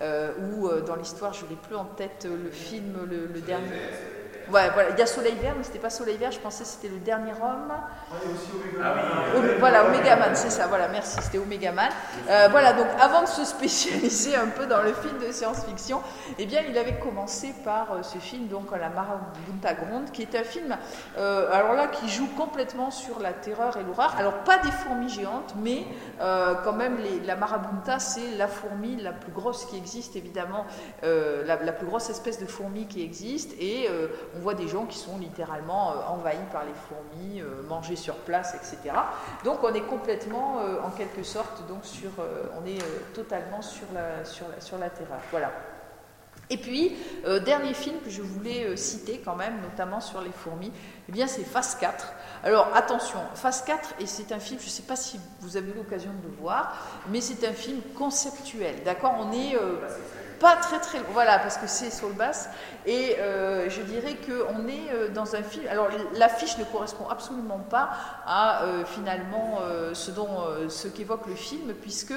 ou dans l'histoire, je n'ai plus en tête le film, le dernier... Ouais, voilà, il y a Soleil Vert, mais c'était pas Soleil Vert, je pensais que c'était Le Dernier Homme. Il y a aussi Omega Man. Voilà, Omega Man, c'est ça, voilà, merci, c'était Omega Man. Voilà, donc avant de se spécialiser un peu dans le film de science-fiction, eh bien, il avait commencé par ce film, donc La marabouta gronde, qui est un film, alors là, qui joue complètement sur la terreur et l'horreur. Alors, pas des fourmis géantes, mais quand même, la marabouta, c'est la fourmi la plus grosse qui existe, évidemment, la plus grosse espèce de fourmi qui existe, et on voit des gens qui sont littéralement envahis par les fourmis, mangés sur place, etc. Donc on est complètement, en quelque sorte, donc on est totalement sur la terreur. Voilà. Et puis, dernier film que je voulais citer quand même, notamment sur les fourmis, eh bien c'est Phase 4. Alors attention, Phase 4, et c'est un film, je ne sais pas si vous avez eu l'occasion de le voir, mais c'est un film conceptuel, d'accord ? On est... pas très très... Voilà, parce que c'est Saul Bass, et je dirais qu'on est dans un film... Alors l'affiche ne correspond absolument pas à finalement ce qu'évoque le film, puisque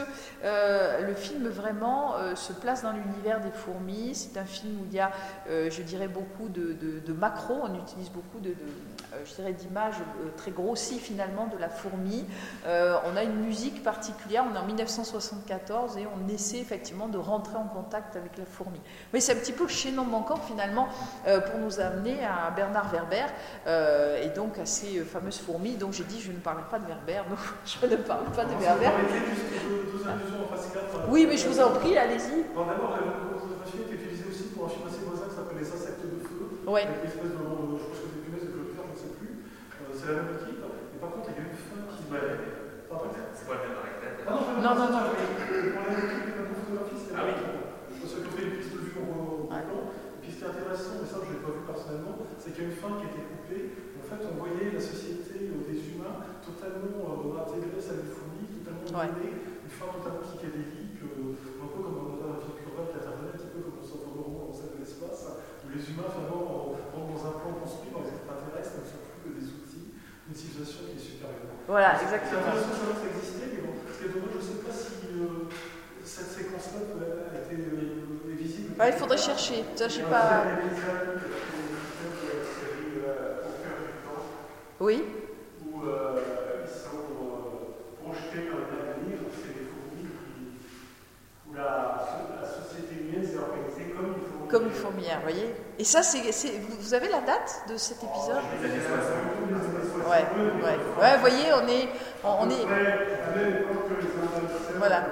le film vraiment se place dans l'univers des fourmis. C'est un film où il y a, je dirais, beaucoup de macros, on utilise beaucoup je dirais, d'images très grossies finalement de la fourmi. On a une musique particulière, on est en 1974 et on essaie effectivement de rentrer en contact avec la fourmi. Mais c'est un petit peu le chaînon manquant finalement pour nous amener à Bernard Werber et donc à ces fameuses fourmis. Donc j'ai dit je ne parlerai pas de Werber, donc je ne parle pas de Werber. Oui, mais je vous en prie, allez-y. D'abord, le film est utilisé aussi pour un film assez voisin qui s'appelle Les Insectes de Feu. Ouais. Avec une espèce de, je pense que c'est des punaises de clôture, je ne sais plus. C'est la même équipe. Et par contre, il y a une fin qui... Pardon ? C'est quoi le même arrêt? Non. Pour la même équipe, il y a une photographie, c'est Ah oui. Parce que fait une piste de vue au plan. Et puis ce qui est intéressant, mais ça je ne l'ai pas vu personnellement, c'est qu'il y a une fin qui a été coupée. En fait, on voyait la société des humains totalement intégrée à des fourmis, totalement dominée, une fin totalement psychédélique, un peu comme dans un film Kubrick qui intervenait, un petit peu comme on s'en voit dans celle de l'espace, où les humains finalement rentrent dans un plan construit dans les extraterrestres, ne sont plus que des outils, une civilisation qui est supérieure. Voilà, exactement. C'est intéressant de savoir que ça existait, mais bon, ce qui est dommage, je ne sais pas si cette séquence-là a été est visible. Il faudrait chercher. Ça, j'ai pas. Oui. Où ils sont projetés dans l'avenir, c'est des fourmis où la société humaine s'est organisée comme une fourmilière. Comme une fourmilière, vous voyez. Et ça, vous avez la date de cet épisode? Ouais, vous voyez, on est. Voilà.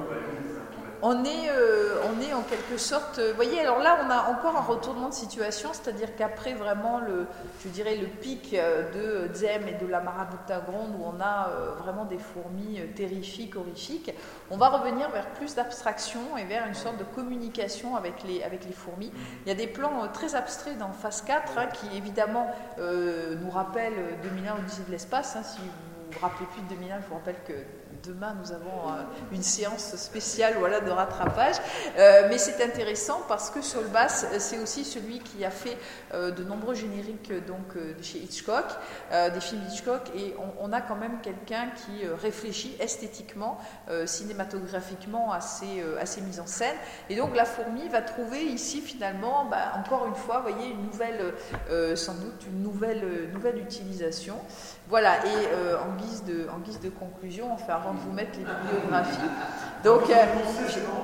On est en quelque sorte, vous voyez, alors là on a encore un retournement de situation, c'est-à-dire qu'après vraiment le pic de Zem et de la marabouta gronde où on a vraiment des fourmis terrifiques, horrifiques, on va revenir vers plus d'abstraction et vers une sorte de communication avec les fourmis. Il y a des plans très abstraits dans phase 4 qui évidemment nous rappellent 2001 Odyssée de l'espace. Si vous vous rappelez plus de 2001, je vous rappelle que demain, nous avons une séance spéciale de rattrapage. Mais c'est intéressant parce que Solbas, c'est aussi celui qui a fait de nombreux génériques chez Hitchcock, des films Hitchcock. Et on a quand même quelqu'un qui réfléchit esthétiquement, cinématographiquement à ces mises en scène. Et donc, la fourmi va trouver ici, finalement, encore une fois, vous voyez, une nouvelle, sans doute, une nouvelle utilisation. Voilà, et en guise de conclusion, enfin avant de vous mettre les bibliographies. Donc, il y a un petit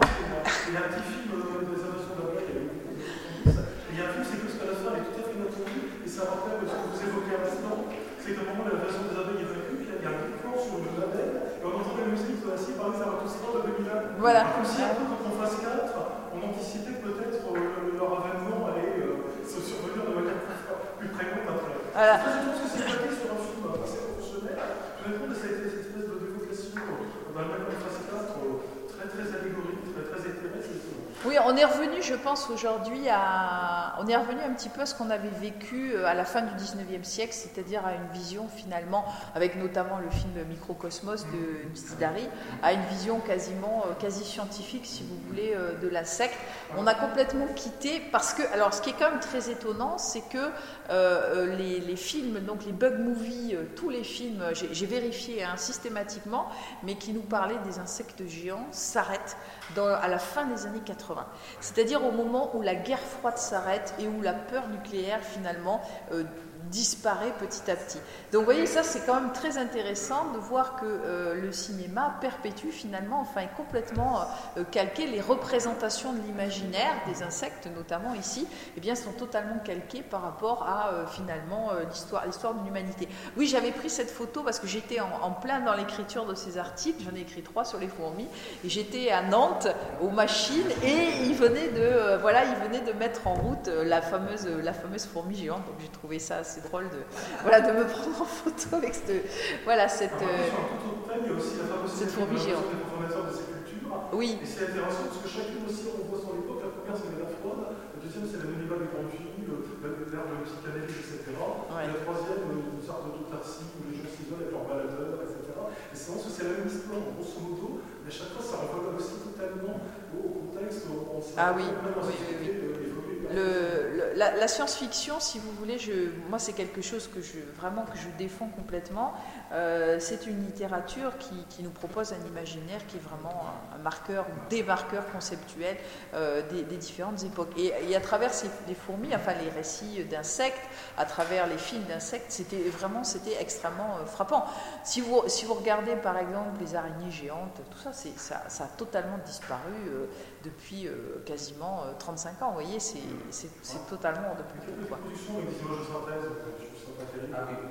film des inventions de la blague, il y a un film, c'est que ce qu'à la fin est tout à fait inattendu, et ça rappelle ce que vous évoquez à l'instant, c'est qu'à un moment, l'invasion des abeilles est vaincue, puis il y a un petit plan sur une abeille, et on entend la musique de la scie parler Zarathustra de 2001. Voilà. Comme si après, quand on fasse 4, on anticipait peut-être leur avènement allait se survenir de manière plus prégnante après. Voilà. Je pense que c'est plaqué sur un film assez professionnel. Tout d'un coup, ça a été cette espèce de dévocation dans le même phase 4, très allégorique, très éthérée. Oui, on est revenu, je pense, aujourd'hui on est revenu un petit peu à ce qu'on avait vécu à la fin du 19e siècle, c'est-à-dire à une vision finalement, avec notamment le film Microcosmos de Mstidari, à une vision quasi scientifique, si vous voulez, de l'insecte. On a complètement quitté, parce que, alors ce qui est quand même très étonnant, c'est que les films, donc les bug movies, tous les films, j'ai vérifié systématiquement, mais qui nous parlaient des insectes géants, s'arrêtent à la fin des années 80. C'est-à-dire au moment où la guerre froide s'arrête et où la peur nucléaire finalement disparaît petit à petit. Donc vous voyez, ça c'est quand même très intéressant de voir que le cinéma perpétue finalement, est complètement calqué. Les représentations de l'imaginaire des insectes, notamment ici, sont totalement calquées par rapport à finalement l'histoire de l'humanité. Oui, j'avais pris cette photo parce que j'étais en plein dans l'écriture de ces articles, j'en ai écrit 3 sur les fourmis, et j'étais à Nantes aux machines et il venait de mettre en route la fameuse fourmi géante, donc j'ai trouvé ça assez drôle de me prendre en photo avec cette fourmi géante. Oui. Et c'est intéressant parce que chacune aussi on voit son époque. La première c'est la froide, la deuxième c'est la Noniba des grandes filles, l'ère de psychanalyse, etc. Ouais. Et la troisième une sorte d'autarcie où les gens s'isolent avec leurs baladeurs, etc. Et c'est vraiment que c'est la même histoire, grosso modo, mais à chaque fois ça renvoie aussi totalement au contexte. La science-fiction, si vous voulez, moi c'est quelque chose que je défends complètement. C'est une littérature qui nous propose un imaginaire qui est vraiment un marqueur, des marqueurs conceptuels des différentes époques. Et à travers les fourmis, les récits d'insectes, à travers les films d'insectes, c'était extrêmement frappant. Si vous regardez par exemple les araignées géantes, tout ça, ça a totalement disparu depuis quasiment 35 ans. Vous voyez, c'est totalement hors de plus La production avec des images de synthèse, je trouve ça pas terrible. Ah oui.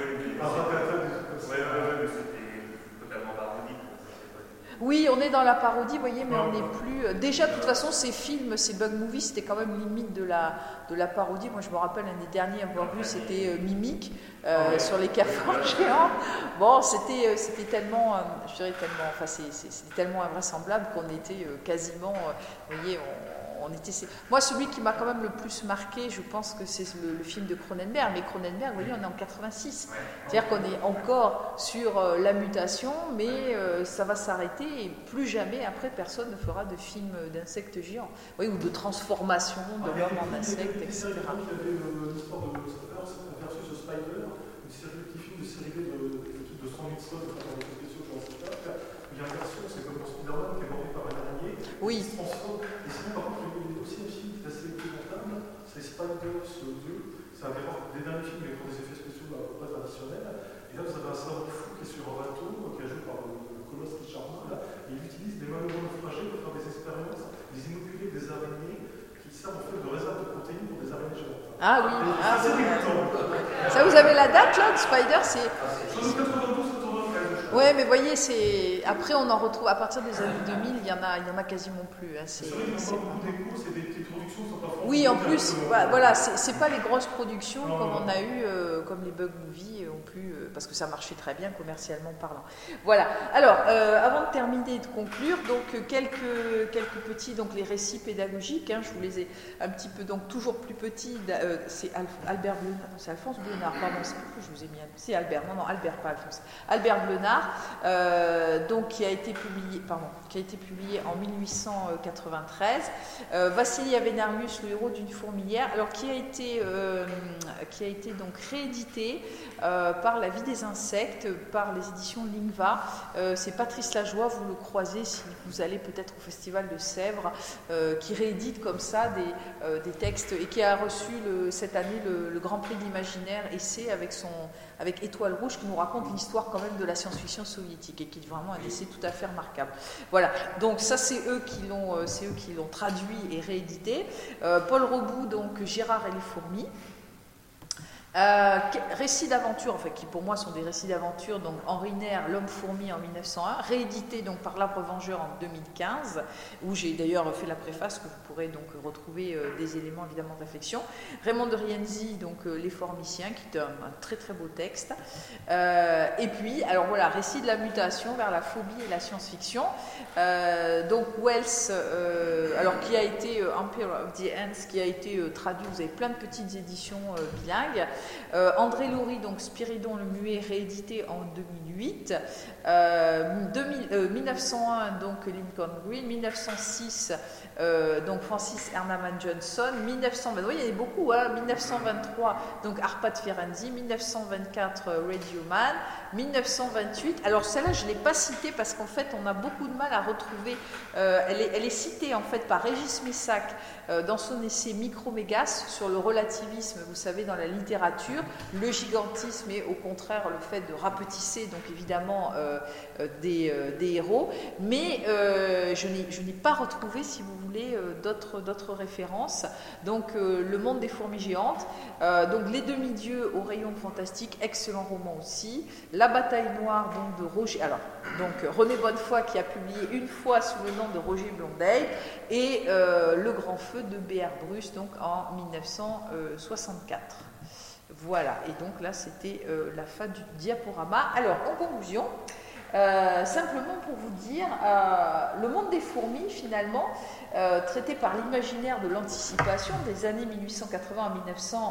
Mais c'était totalement parodique. Oui, on est dans la parodie, vous voyez, mais on n'est plus... Déjà, de toute façon, ces films, ces bug movies, c'était quand même limite de la parodie. Moi, je me rappelle, l'année dernière, avoir vu, c'était Mimique, sur les cafards géants. Bon, c'était tellement, c'était tellement invraisemblable qu'on était quasiment, vous voyez, moi, celui qui m'a quand même le plus marqué, je pense que c'est le film de Cronenberg. Mais Cronenberg, vous voyez, on est en 86. C'est-à-dire qu'on est encore sur la mutation, mais ça va s'arrêter et plus jamais, après, personne ne fera de film d'insectes géants. Oui, ou de transformation de l'homme en insecte, etc. Il y avait l'histoire de Versus Spider, une série de série B de 100 000 sols, de spéciaux, il y a une version, c'est comme dans Spider-Man qui est mordu par un araignée. Oui. se transforme. Et sinon, par contre, il y a aussi un film qui est assez épouvantable, c'est Spiders 2. C'est un des derniers films avec des effets spéciaux à peu près traditionnels. Et là, vous avez un savant fou qui est sur un bateau, qui est joué par le colosse Richard Marx, et il utilise des malheureux naufragés pour faire des expériences, des inoculés, des araignées, qui servent en fait de réserve de protéines pour des araignées géantes. Ah oui, Ça, vous avez la date là de Spider, c'est... 92-93. Ouais, mais voyez, c'est... Après, on en retrouve, à partir des années 2000, il y en a quasiment plus. Hein. C'est vrai qu'il y a beaucoup d'échos, c'est des petites productions qui sont pas forcément... Oui, en plus, voilà, c'est pas les grosses productions comme on a eu, comme les Bug Movies ont pu, parce que ça marchait très bien commercialement parlant. Voilà. Alors, avant de terminer et de conclure, donc quelques petits, donc les récits pédagogiques, hein, je vous les ai un petit peu, donc toujours plus petits, c'est Albert Blenard, c'est Alphonse Blenard, pardon, c'est pourquoi je vous ai mis, c'est Albert, non, Albert, pas Alphonse, Albert Blenard, donc qui a été publié en 1893, Vassili Avenarius, le héros d'une fourmilière, alors qui a été donc réédité par La vie des insectes, par les éditions Lingva. C'est Patrice Lajoie, vous le croisez si vous allez peut-être au Festival de Sèvres, qui réédite comme ça des textes et qui a reçu cette année le Grand Prix de l'imaginaire essai avec Étoile Rouge, qui nous raconte l'histoire quand même de la science-fiction soviétique et qui est vraiment un essai tout à fait remarquable. Voilà, donc ça c'est eux qui l'ont traduit et réédité. Paul Robout, donc Gérard et les fourmis. Récits d'aventure, enfin, qui pour moi sont des récits d'aventure, donc Henri Nair, L'Homme-Fourmi en 1901, réédité donc par l'Arbre Vengeur en 2015, où j'ai d'ailleurs fait la préface que vous pourrez donc retrouver des éléments évidemment de réflexion. Raymond de Rienzi, donc Les Formiciens, qui est un très très beau texte. Et puis, alors voilà, récit de la mutation vers la phobie et la science-fiction. Donc Wells, alors qui a été Empire of the Ants, qui a été traduit, vous avez plein de petites éditions bilingues. André Laurie, donc Spiridon le muet, réédité en 2008. 1901, donc Lincoln Green. 1906, donc Francis Hernaman Johnson. 1920, oui, il y en a beaucoup, hein. 1923, donc Arpad Ferenczi. 1924, Radio Man. 1928, alors celle-là je ne l'ai pas citée parce qu'en fait on a beaucoup de mal à retrouver, elle est citée en fait par Régis Messac dans son essai Micromégas sur le relativisme, vous savez, dans la littérature, le gigantisme et au contraire le fait de rapetisser donc évidemment des héros, mais je n'ai pas retrouvé, si vous voulez, d'autres références. Donc Le Monde des fourmis géantes, donc Les demi-dieux au rayon fantastique, excellent roman aussi. La bataille noire donc de Roger, alors donc René Bonnefoy qui a publié une fois sous le nom de Roger Blondeil, et Le grand feu de B.R. Bruce donc en 1964. Voilà, et donc là c'était la fin du diaporama. Alors en conclusion, simplement pour vous dire, Le Monde des fourmis, finalement, traité par l'imaginaire de l'anticipation des années 1880 à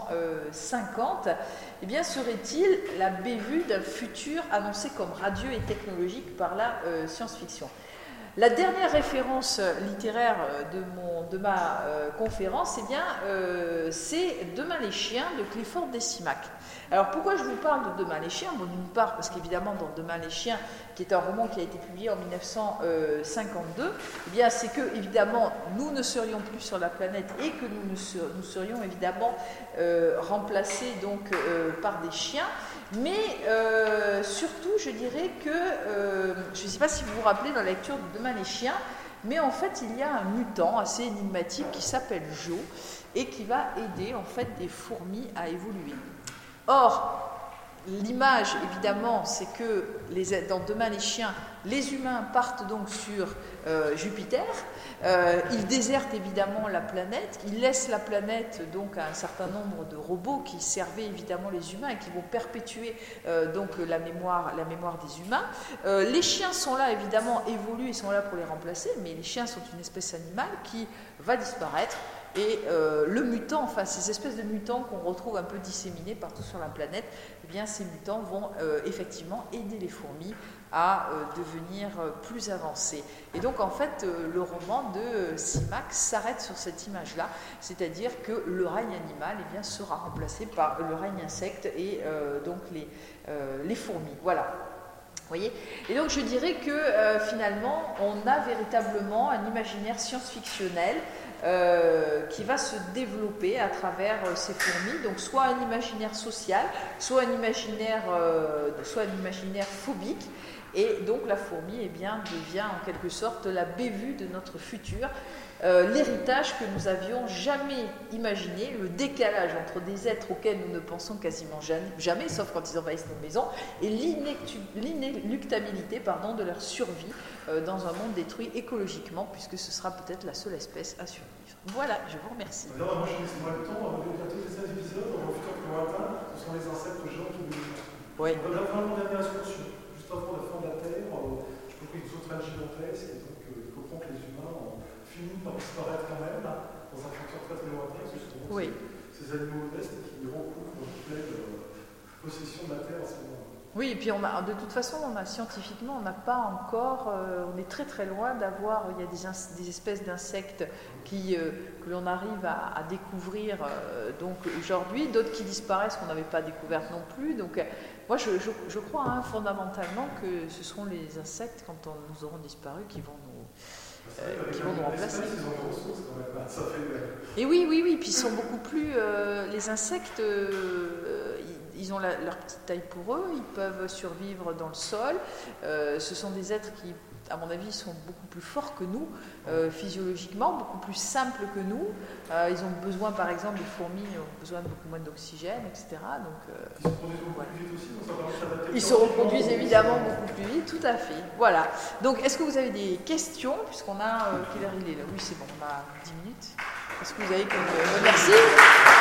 1950, eh bien, serait-il la bévue d'un futur annoncé comme radieux et technologique par la science-fiction? La dernière référence littéraire de ma conférence, eh bien, c'est Demain les chiens de Clifford Decimac. Alors pourquoi je vous parle de Demain les chiens? Bon, d'une part parce qu'évidemment dans Demain les chiens, qui est un roman qui a été publié en 1952, eh bien c'est que évidemment nous ne serions plus sur la planète et que nous serions évidemment remplacés donc par des chiens. Mais surtout, je dirais que, je ne sais pas si vous vous rappelez dans la lecture de Demain les chiens, mais en fait, il y a un mutant assez énigmatique qui s'appelle Joe et qui va aider en fait des fourmis à évoluer. Or, l'image, évidemment, c'est que dans Demain les chiens, les humains partent donc sur Jupiter, ils désertent évidemment la planète, ils laissent la planète donc à un certain nombre de robots qui servaient évidemment les humains et qui vont perpétuer donc la mémoire des humains. Les chiens sont là, évidemment, évoluent, ils sont là pour les remplacer, mais les chiens sont une espèce animale qui va disparaître. Et le mutant, enfin ces espèces de mutants qu'on retrouve un peu disséminés partout sur la planète, eh bien ces mutants vont effectivement aider les fourmis à devenir plus avancées. Et donc en fait le roman de Simac s'arrête sur cette image-là, c'est-à-dire que le règne animal eh bien, sera remplacé par le règne insecte et donc les fourmis. Voilà. voyez? Et donc je dirais que finalement, on a véritablement un imaginaire science-fictionnel qui va se développer à travers ces fourmis, donc soit un imaginaire social, soit un imaginaire phobique, et donc la fourmi devient en quelque sorte la bévue de notre futur, l'héritage que nous avions jamais imaginé, le décalage entre des êtres auxquels nous ne pensons quasiment jamais, sauf quand ils envahissent nos maisons, et l'inéluctabilité de leur survie dans un monde détruit écologiquement, puisque ce sera peut-être la seule espèce à survivre. Voilà, je vous remercie. Alors, moi, je laisse moi le temps, on va bientôt ces 16 épisodes, on va futur plus lointain, ce sont les insectes géants qui nous oui. On va faire une dernière excursion, juste avant la fin de la Terre, je trouve qu'ils sont très gigantesques, et donc il comprend que les humains finissent par disparaître quand même, dans un futur très très lointain, justement, oui. ces animaux modestes qui recouvrent en pleine possession de la Terre à ce moment-là. Oui, et puis de toute façon, scientifiquement, on n'a pas encore, on est très très loin d'avoir, il y a des espèces d'insectes que l'on arrive à découvrir donc aujourd'hui, d'autres qui disparaissent qu'on n'avait pas découvertes non plus. Donc moi je crois fondamentalement que ce seront les insectes, quand nous aurons disparu, qui vont nous remplacer. Et oui, puis ils sont beaucoup plus, les insectes, ils ont leur petite taille pour eux, ils peuvent survivre dans le sol. Ce sont des êtres qui, à mon avis, sont beaucoup plus forts que nous, physiologiquement, beaucoup plus simples que nous. Ils ont besoin, par exemple, les fourmis ont besoin de beaucoup moins d'oxygène, etc. Donc, ils se reproduisent évidemment beaucoup plus vite, tout à fait. Voilà. Donc, est-ce que vous avez des questions, puisqu'on a... quelle heure il est là? Oui, c'est bon, on a 10 minutes. Est-ce que vous avez comme... Merci.